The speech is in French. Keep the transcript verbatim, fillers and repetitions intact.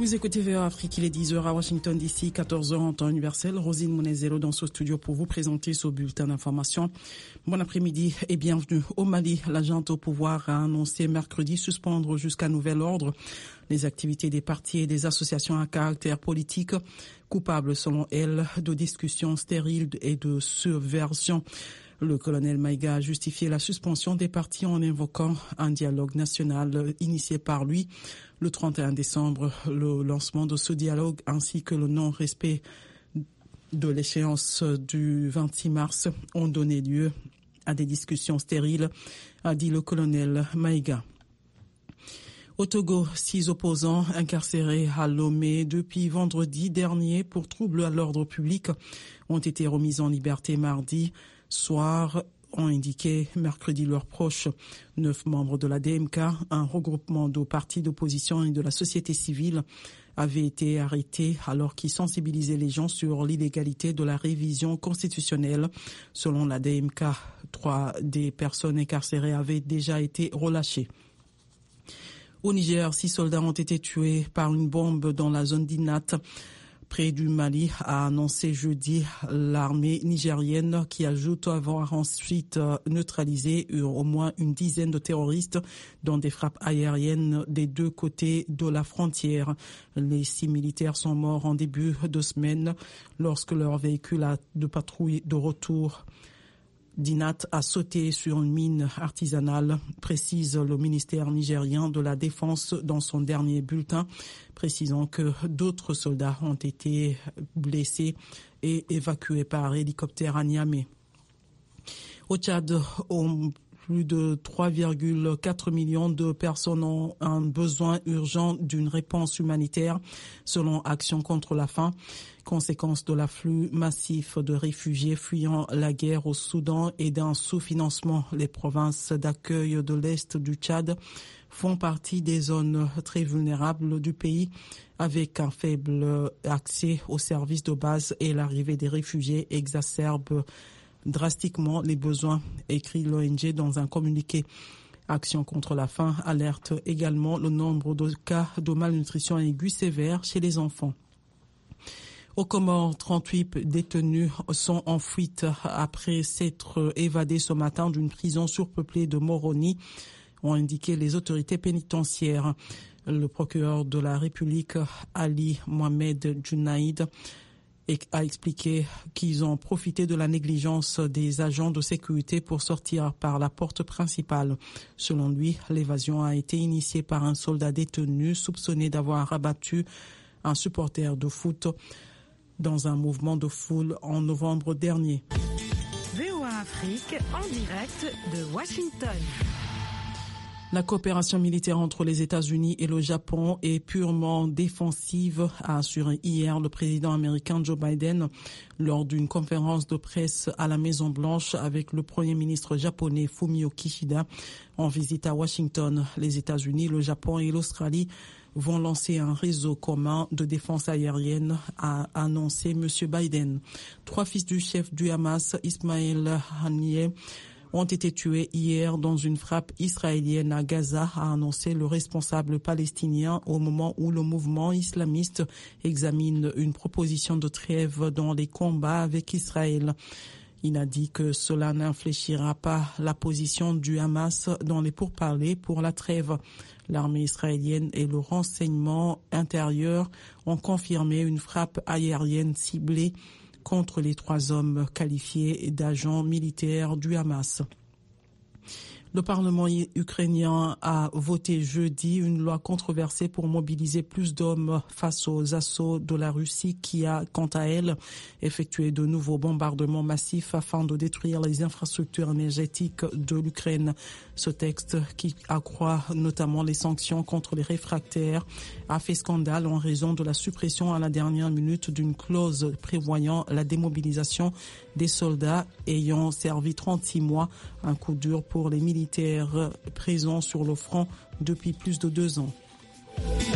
Vous écoutez V O Afrique, il est dix heures à Washington D C, quatorze heures en temps universel. Rosine Monezero dans ce studio pour vous présenter ce bulletin d'information. Bon après-midi et bienvenue au Mali. La junte au pouvoir a annoncé mercredi suspendre jusqu'à nouvel ordre les activités des partis et des associations à caractère politique, coupables selon elle de discussions stériles et de subversion. Le colonel Maïga a justifié la suspension des partis en invoquant un dialogue national initié par lui. Le trente et un décembre, le lancement de ce dialogue ainsi que le non-respect de l'échéance du vingt-six mars ont donné lieu à des discussions stériles, a dit le colonel Maïga. Au Togo, six opposants incarcérés à Lomé depuis vendredi dernier pour troubles à l'ordre public ont été remis en liberté mardi soir, ont indiqué mercredi leurs proches. Neuf membres de la D M K, un regroupement de partis d'opposition et de la société civile, avaient été arrêtés alors qu'ils sensibilisaient les gens sur l'illégalité de la révision constitutionnelle. Selon la D M K, trois des personnes incarcérées avaient déjà été relâchées. Au Niger, six soldats ont été tués par une bombe dans la zone d'Inat, près du Mali, a annoncé jeudi l'armée nigérienne, qui ajoute avoir ensuite neutralisé au moins une dizaine de terroristes dans des frappes aériennes des deux côtés de la frontière. Les six militaires sont morts en début de semaine lorsque leur véhicule de patrouille de retour d'Inat a sauté sur une mine artisanale, précise le ministère nigérien de la Défense dans son dernier bulletin, précisant que d'autres soldats ont été blessés et évacués par hélicoptère à Niamey. Au Tchad, on plus de trois virgule quatre millions de personnes ont un besoin urgent d'une réponse humanitaire, selon Action contre la faim. Conséquence de l'afflux massif de réfugiés fuyant la guerre au Soudan et d'un sous-financement. Les provinces d'accueil de l'Est du Tchad font partie des zones très vulnérables du pays, avec un faible accès aux services de base, et l'arrivée des réfugiés exacerbe drastiquement les besoins, écrit l'O N G dans un communiqué. Action contre la faim alerte également le nombre de cas de malnutrition aiguë sévère chez les enfants. Aux Comores, trente-huit détenus sont en fuite après s'être évadés ce matin d'une prison surpeuplée de Moroni, ont indiqué les autorités pénitentiaires. Le procureur de la République, Ali Mohamed Junaïd, a expliqué qu'ils ont profité de la négligence des agents de sécurité pour sortir par la porte principale. Selon lui, l'évasion a été initiée par un soldat détenu soupçonné d'avoir abattu un supporter de foot dans un mouvement de foule en novembre dernier. V O A Afrique en direct de Washington. La coopération militaire entre les États-Unis et le Japon est purement défensive, a assuré hier le président américain Joe Biden lors d'une conférence de presse à la Maison-Blanche avec le premier ministre japonais Fumio Kishida en visite à Washington. Les États-Unis, le Japon et l'Australie vont lancer un réseau commun de défense aérienne, a annoncé M. Biden. Trois fils du chef du Hamas, Ismaël Haniyeh, ont été tués hier dans une frappe israélienne à Gaza, a annoncé le responsable palestinien au moment où le mouvement islamiste examine une proposition de trêve dans les combats avec Israël. Il a dit que cela n'infléchira pas la position du Hamas dans les pourparlers pour la trêve. L'armée israélienne et le renseignement intérieur ont confirmé une frappe aérienne ciblée contre les trois hommes qualifiés d'agents militaires du Hamas. Le Parlement ukrainien a voté jeudi une loi controversée pour mobiliser plus d'hommes face aux assauts de la Russie qui a, quant à elle, effectué de nouveaux bombardements massifs afin de détruire les infrastructures énergétiques de l'Ukraine. Ce texte, qui accroît notamment les sanctions contre les réfractaires, a fait scandale en raison de la suppression à la dernière minute d'une clause prévoyant la démobilisation des soldats ayant servi trente-six mois, un coup dur pour les militaires présents sur le front depuis plus de deux ans.